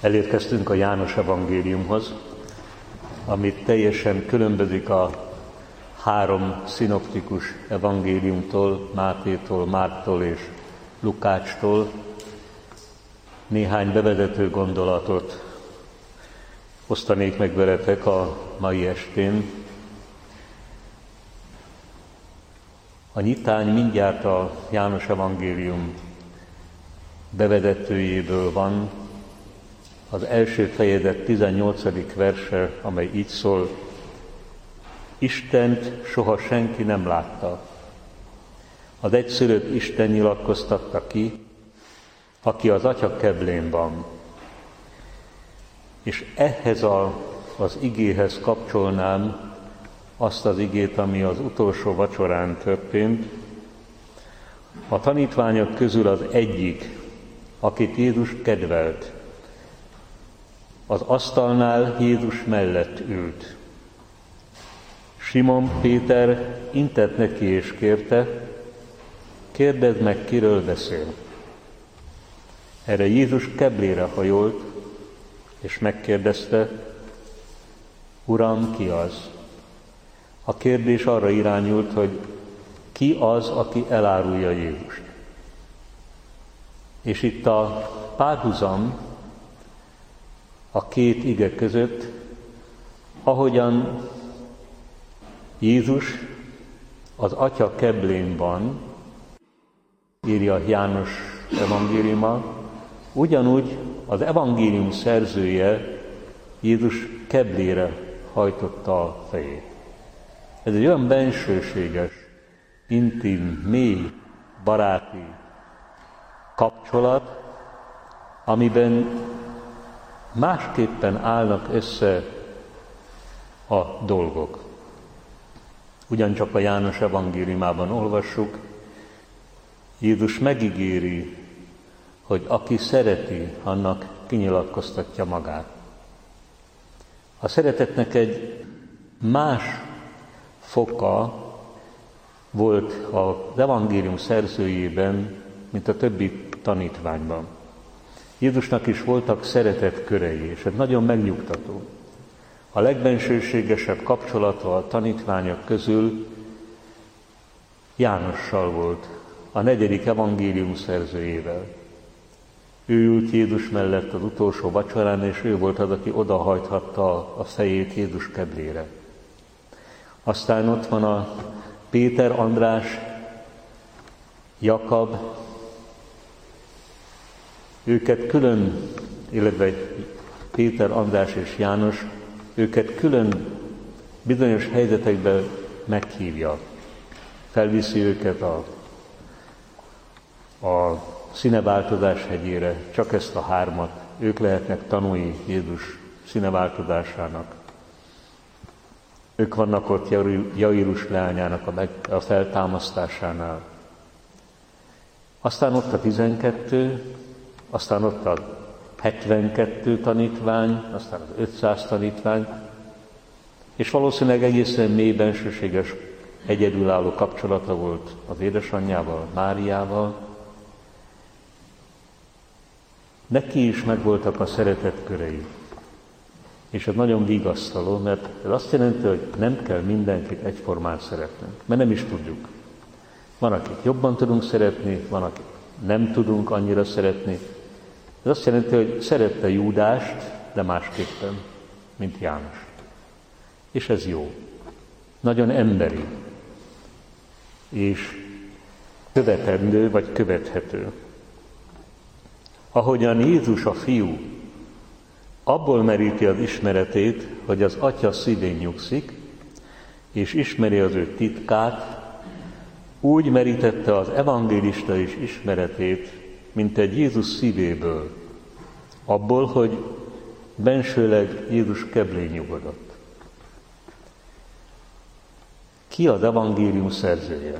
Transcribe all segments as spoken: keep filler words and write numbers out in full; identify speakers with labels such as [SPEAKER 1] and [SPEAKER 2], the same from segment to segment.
[SPEAKER 1] Elérkeztünk a János evangéliumhoz, amit teljesen különbözik a három szinoptikus evangéliumtól, Mátétól, Márktól és Lukácstól. Néhány bevezető gondolatot osztanék meg veletek a mai estén. A nyitány mindjárt a János evangélium bevezetőjéből van, az első fejezet tizennyolcadik verse, amely így szól: Istent soha senki nem látta. Az egyszülött Isten nyilatkoztatta ki, aki az Atya keblén van. És ehhez a, az igéhez kapcsolnám azt az igét, ami az utolsó vacsorán történt. A tanítványok közül az egyik, akit Jézus kedvelt, az asztalnál Jézus mellett ült. Simon Péter intett neki és kérte: kérdezd meg, kiről beszél. Erre Jézus keblére hajolt, és megkérdezte: Uram, ki az? A kérdés arra irányult, hogy ki az, aki elárulja Jézust. És itt a párhuzam a két ige között, ahogyan Jézus az Atya keblén van, írja János evangéliuma, ugyanúgy az evangélium szerzője Jézus keblére hajtotta a fejét. Ez egy olyan bensőséges, intim, mély, baráti kapcsolat, amiben másképpen állnak össze a dolgok. Ugyancsak a János evangéliumában olvassuk, Jézus megígéri, hogy aki szereti, annak kinyilatkoztatja magát. A szeretetnek egy más foka volt az evangélium szerzőjében, mint a többi tanítványban. Jézusnak is voltak szeretetkörei, és ez nagyon megnyugtató. A legbensőségesebb kapcsolata a tanítványok közül Jánossal volt, a negyedik evangélium szerzőjével. Ő ült Jézus mellett az utolsó vacsorán, és ő volt az, aki odahajthatta a fejét Jézus keblére. Aztán ott van a Péter, András, Jakab, őket külön, illetve Péter, András és János, őket külön bizonyos helyzetekben meghívja. Felviszi őket a, a színeváltozás hegyére, csak ezt a hármat. Ők lehetnek tanúi Jézus színeváltozásának. Ők vannak ott Jairus leányának a, meg, a feltámasztásánál. Aztán ott a tizenkettő, aztán ott a hetvenkettő tanítvány, aztán az ötszáz tanítvány, és valószínűleg egészen mély bensőséges, egyedülálló kapcsolata volt az édesanyjával, Máriával. Neki is megvoltak a szeretetkörei. És ez nagyon vigasztaló, mert ez azt jelenti, hogy nem kell mindenkit egyformán szeretnünk, mert nem is tudjuk. Van, akit jobban tudunk szeretni, van, akit nem tudunk annyira szeretni. Ez azt jelenti, hogy szerette Júdást, de másképpen, mint János. És ez jó. Nagyon emberi. És követendő, vagy követhető. Ahogyan Jézus a Fiú abból meríti az ismeretét, hogy az Atya szívén nyugszik, és ismeri az ő titkát, úgy merítette az evangélista is ismeretét, mint egy Jézus szívéből, abból, hogy bensőleg Jézus keblén nyugodott. Ki az evangélium szerzője?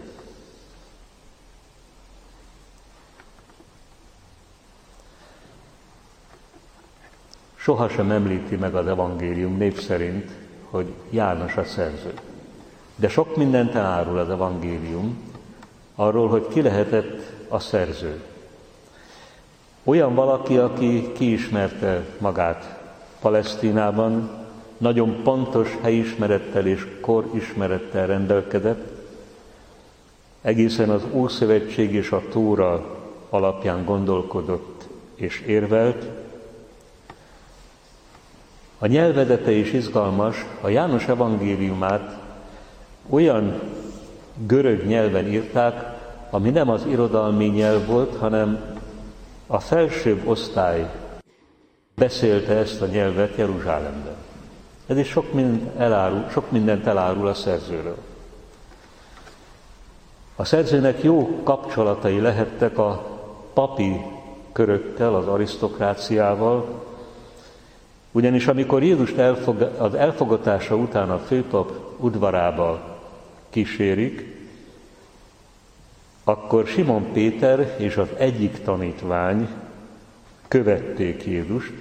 [SPEAKER 1] Sohasem említi meg az evangélium név szerint, hogy János a szerző. De sok mindent elárul az evangélium arról, hogy ki lehetett a szerző. Olyan valaki, aki kiismerte magát Palesztinában, nagyon pontos helyismerettel és korismerettel rendelkezett, egészen az Ószövetség és a Tóra alapján gondolkodott és érvelt. A nyelvezete is izgalmas, a János evangéliumát olyan görög nyelven írták, ami nem az irodalmi nyelv volt, hanem a felsőbb osztály beszélte ezt a nyelvet Jeruzsálemben. Ez is sok mindent elárul, sok mindent elárul a szerzőről. A szerzőnek jó kapcsolatai lehettek a papi körökkel, az arisztokráciával, ugyanis amikor Jézust elfog, az elfogatása után a főpap udvarába kísérik, akkor Simon Péter és az egyik tanítvány követték Jézust,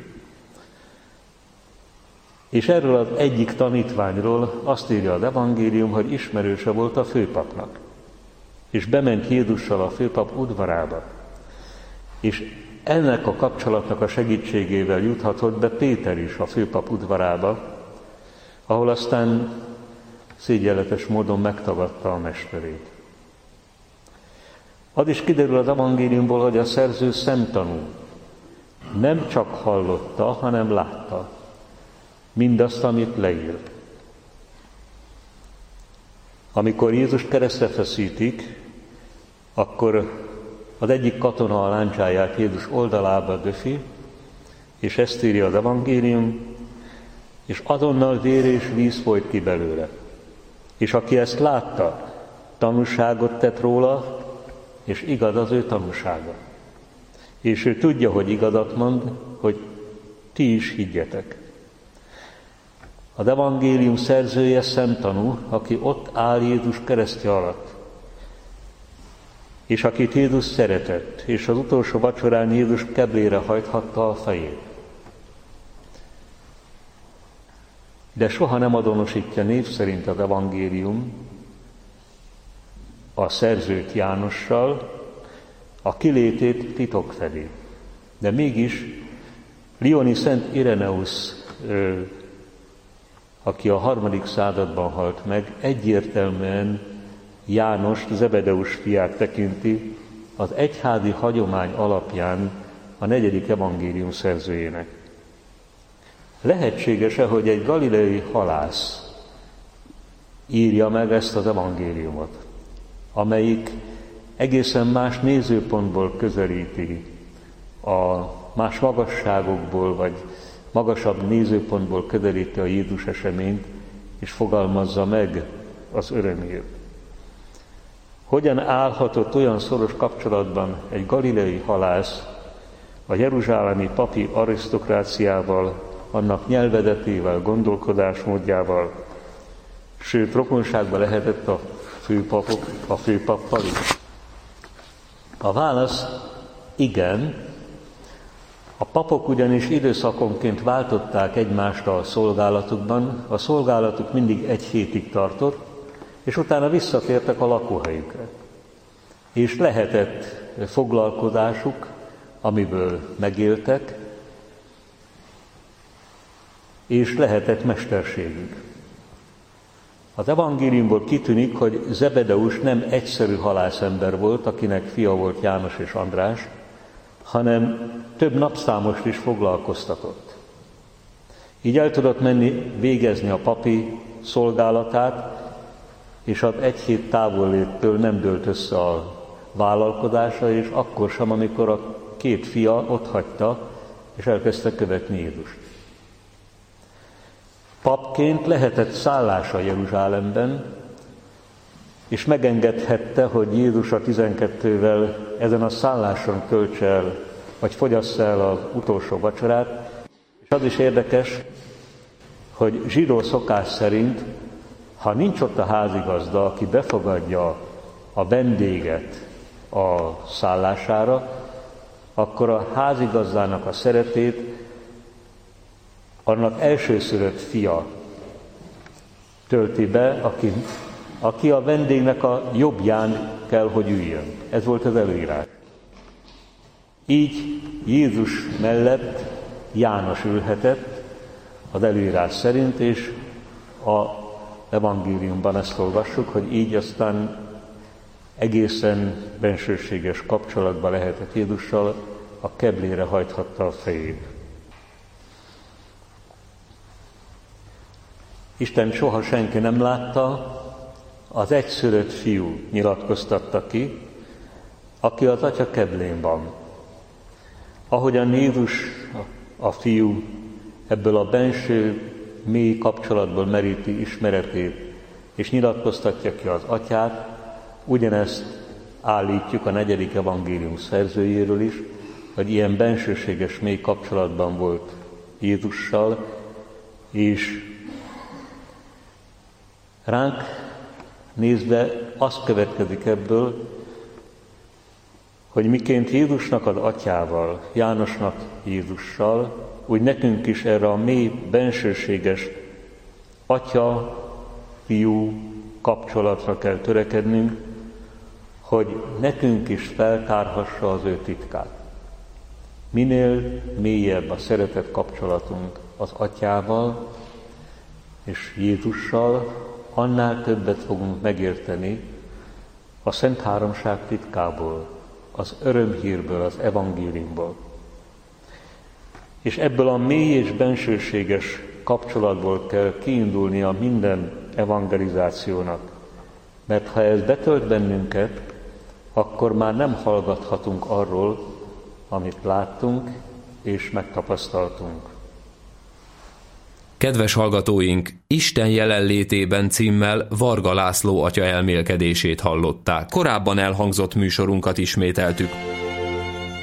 [SPEAKER 1] és erről az egyik tanítványról azt írja az evangélium, hogy ismerőse volt a főpapnak. És bement Jézussal a főpap udvarába. És ennek a kapcsolatnak a segítségével juthatott be Péter is a főpap udvarába, ahol aztán szégyenletes módon megtagadta a mesterét. Az is kiderül az evangéliumból, hogy a szerző szemtanú. Nem csak hallotta, hanem látta mindazt, amit leírt. Amikor Jézust keresztre feszítik, akkor az egyik katona a láncsáját Jézus oldalába döfi, és ezt írja az evangélium, és azonnal vér és víz folyt ki belőle. És aki ezt látta, tanúságot tett róla, és igaz az ő tanúsága. És ő tudja, hogy igazat mond, hogy ti is higgyetek. Az evangélium szerzője szemtanú, aki ott áll Jézus keresztje alatt, és akit Jézus szeretett, és az utolsó vacsorán Jézus keblére hajthatta a fejét. De soha nem azonosítja név szerint az evangélium a szerzőt Jánossal, a kilétét titok felé. De mégis Lioni Szent Ireneusz, aki a harmadik században halt meg, egyértelműen Jánost, Zebedeus fiát tekinti az egyházi hagyomány alapján a negyedik evangélium szerzőjének. Lehetséges-e, hogy egy galileai halász írja meg ezt az evangéliumot, amelyik egészen más nézőpontból közelíti, a más magasságokból, vagy magasabb nézőpontból közelíti a Jézus eseményt, és fogalmazza meg az örömét. Hogyan állhatott olyan szoros kapcsolatban egy galileai halász a jeruzsálemi papi arisztokráciával, annak nyelvezetével, gondolkodásmódjával, sőt, rokonságban lehetett a főpapok, a főpappal is? A válasz igen. A papok ugyanis időszakonként váltották egymást a szolgálatukban, a szolgálatuk mindig egy hétig tartott, és utána visszatértek a lakóhelyükre. És lehetett foglalkozásuk, amiből megéltek, és lehetett mesterségük. Az evangéliumból kitűnik, hogy Zebedeus nem egyszerű halászember volt, akinek fia volt János és András, hanem több napszámost is foglalkoztatott. Így el tudott menni végezni a papi szolgálatát, és az egy hét távolléttől nem dőlt össze a vállalkozása, és akkor sem, amikor a két fia otthagyta, és elkezdte követni Jézust. Papként lehetett szállása Jeruzsálemben, és megengedhette, hogy Jézus a tizenkettővel ezen a szálláson töltse el, vagy fogyassza el az utolsó vacsorát. És az is érdekes, hogy zsidó szokás szerint, ha nincs ott a házigazda, aki befogadja a vendéget a szállására, akkor a házigazdának a szeretét annak elsőszülött fia tölti be, aki, aki a vendégnek a jobbján kell, hogy üljön. Ez volt az előírás. Így Jézus mellett János ülhetett az előírás szerint, és a evangéliumban ezt olvassuk, hogy így aztán egészen bensőséges kapcsolatban lehetett Jézussal, a keblére hajthatta a fejét. Isten soha senki nem látta, az egyszülött fiú nyilatkoztatta ki, aki az atya keblén van. Ahogyan Jézus, a fiú ebből a benső, mély kapcsolatból meríti ismeretét, és nyilatkoztatja ki az atyát, ugyanezt állítjuk a negyedik evangélium szerzőjéről is, hogy ilyen bensőséges, mély kapcsolatban volt Jézussal, és ránk nézve azt következik ebből, hogy miként Jézusnak az atyával, Jánosnak Jézussal, úgy nekünk is erre a mély, bensőséges atya-fiú kapcsolatra kell törekednünk, hogy nekünk is feltárhassa az ő titkát. Minél mélyebb a szeretet kapcsolatunk az atyával és Jézussal, annál többet fogunk megérteni a Szent Háromság titkából, az örömhírből, az evangéliumból. És ebből a mély és bensőséges kapcsolatból kell kiindulnia minden evangelizációnak, mert ha ez betölt bennünket, akkor már nem hallgathatunk arról, amit láttunk és megtapasztaltunk.
[SPEAKER 2] Kedves hallgatóink, Isten jelenlétében címmel Varga László atya elmélkedését hallották. Korábban elhangzott műsorunkat ismételtük.